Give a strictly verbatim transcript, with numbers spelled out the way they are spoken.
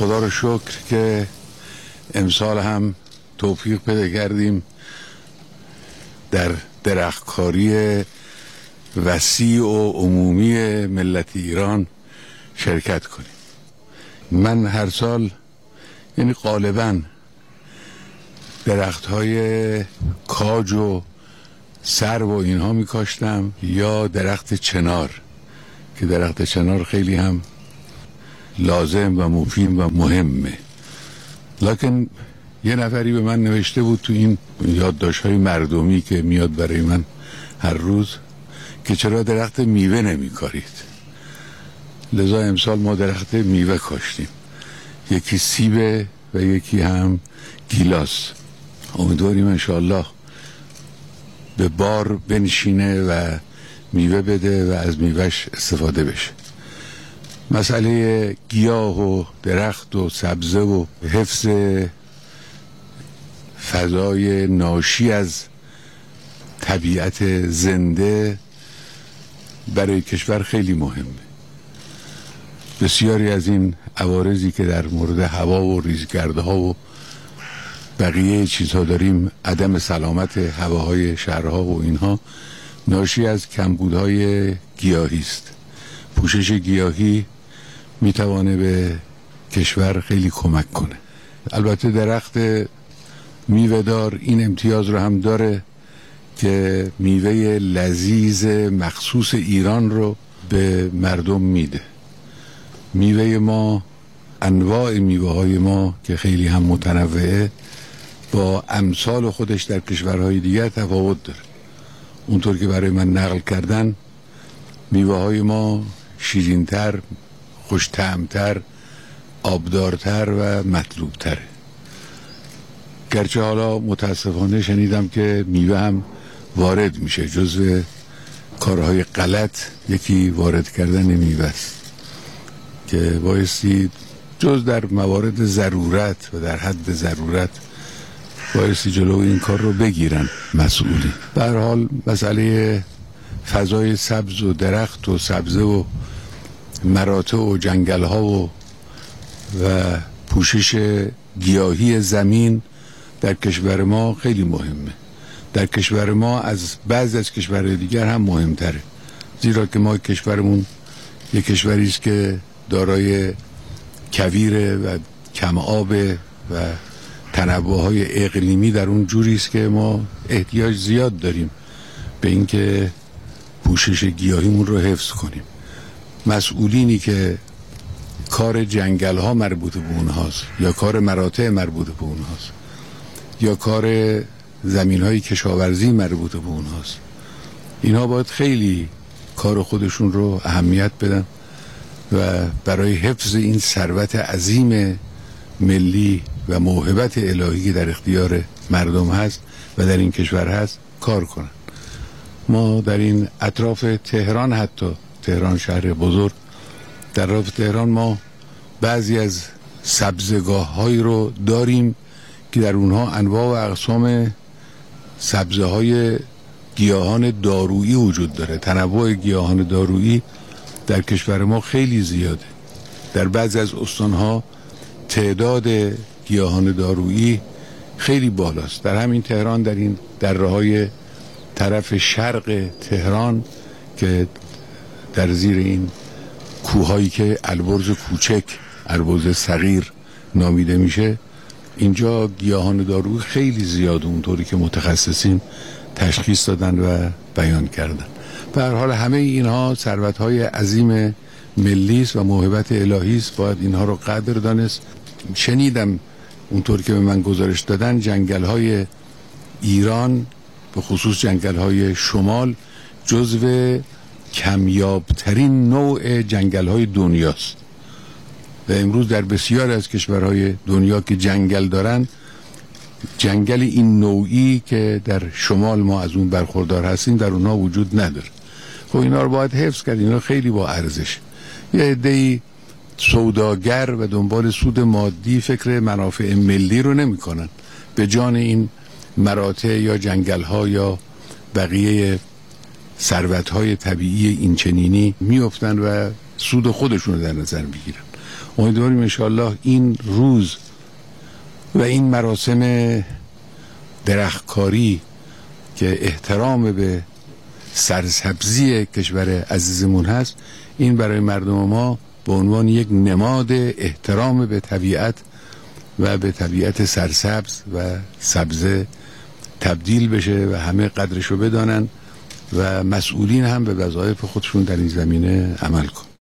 خدا رو شکر که امسال هم توفیق پیدا کردیم در درختکاری وسیع و عمومی ملت ایران شرکت کنیم. من هر سال یعنی غالباً درخت‌های کاج و سرو و اینها می‌کاشتم یا درخت چنار که درخت چنار خیلی هم لازم و مفید و مهمه. لکن یه نفری به من نوشته بود تو این یادداشت‌های مردمی که میاد برای من هر روز که چرا درخت میوه نمی‌کارید. لذا امسال ما درخت میوه کاشتیم، یکی سیبه و یکی هم گیلاس. امیدواریم انشاءالله به بار بنشینه و میوه بده و از میوهش استفاده بشه. مسئله گیاه و درخت و سبزه و حفظ فضای ناشی از طبیعت زنده برای کشور خیلی مهمه. بسیاری از این عوارضی که در مورد هوا و ریزگردها و بقیه چیزها داریم، عدم سلامت هواهای شهرها و اینها ناشی از کمبودهای گیاهی است. پوشش گیاهی میتوانه به کشور خیلی کمک کنه. البته درخت میوه‌دار این امتیاز رو هم داره که میوه لذیذ مخصوص ایران رو به مردم میده. میوه ما، انواع میوه های ما که خیلی هم متنوعه، با امثال خودش در کشورهای دیگر تفاوت داره. اونطور که برای من نقل کردن، میوه های ما شیرین‌تر، خوش طعم‌تر، آبدارتر و مطلوب‌تره. گرچه حالا متاسفانه شنیدم که میوه هم وارد میشه، جزو کارهای غلط یکی وارد کردن میوه است که بایستی جز در موارد ضرورت و در حد ضرورت بایستی جلو این کار رو بگیرن مسئولی. به هر حال مسئله فضای سبز و درخت و سبزه و مراتع و جنگل ها و و پوشش گیاهی زمین در کشور ما خیلی مهمه. در کشور ما از بعضی از کشورهای دیگر هم مهمتره، زیرا که ما کشورمون یک کشوری است که دارای کویر و کم آب و تنوع‌های اقلیمی در اون جوری است که ما احتیاج زیاد داریم به اینکه پوشش گیاهیمون رو حفظ کنیم. مسئولینی که کار جنگل ها مربوط به اونهاست یا کار مراتع مربوط به اونهاست یا کار زمین های کشاورزی مربوط به اونهاست، اینها باید خیلی کار خودشون رو اهمیت بدن و برای حفظ این ثروت عظیم ملی و موهبت الهی که در اختیار مردم هست و در این کشور هست کار کنن. ما در این اطراف تهران، حتی تهران شهر بزرگ، در اطراف تهران ما بعضی از سبزگاه هایی رو داریم که در اونها انواع و اقسام سبزه های گیاهان دارویی وجود داره. تنوع گیاهان دارویی در کشور ما خیلی زیاده. در بعضی از استانها تعداد گیاهان دارویی خیلی بالاست. در همین تهران، در این دره‌های طرف شرق تهران که در زیر این کوهایی که البرز کوچک، البرز صغیر نامیده میشه، اینجا گیاهان دارویی خیلی زیاده، اونطوری که متخصصین تشخیص دادن و بیان کردن. به هر حال همه اینها ثروت‌های عظیم ملی است و موهبت الهی است، باید اینها رو قدر دانست. شنیدم اونطور که به من گزارش دادن جنگل‌های ایران، به خصوص جنگل‌های شمال، جزو کمیابترین نوع جنگل‌های دنیاست و امروز در بسیار از کشورهای دنیا که جنگل دارن، جنگل این نوعی که در شمال ما از اون برخوردار هستیم در اونها وجود نداره. خب اینا رو باید حفظ کرد، اینا خیلی با ارزش. یه عده‌ای سوداگر و دنبال سود مادی فکر منافع ملی رو نمی کنن، به جان این مراتع یا جنگل ها یا بقیه ثروت های طبیعی این چنینی می افتن و سود خودشون رو در نظر می گیرن. امیدواریم انشاءالله این روز و این مراسم درختکاری که احترام به سرسبزی کشور عزیزمون هست، این برای مردم ما به عنوان یک نماد احترام به طبیعت و به طبیعت سرسبز و سبزه تبدیل بشه و همه قدرشو بدانن و مسئولین هم به وظایف خودشون در این زمینه عمل کنن.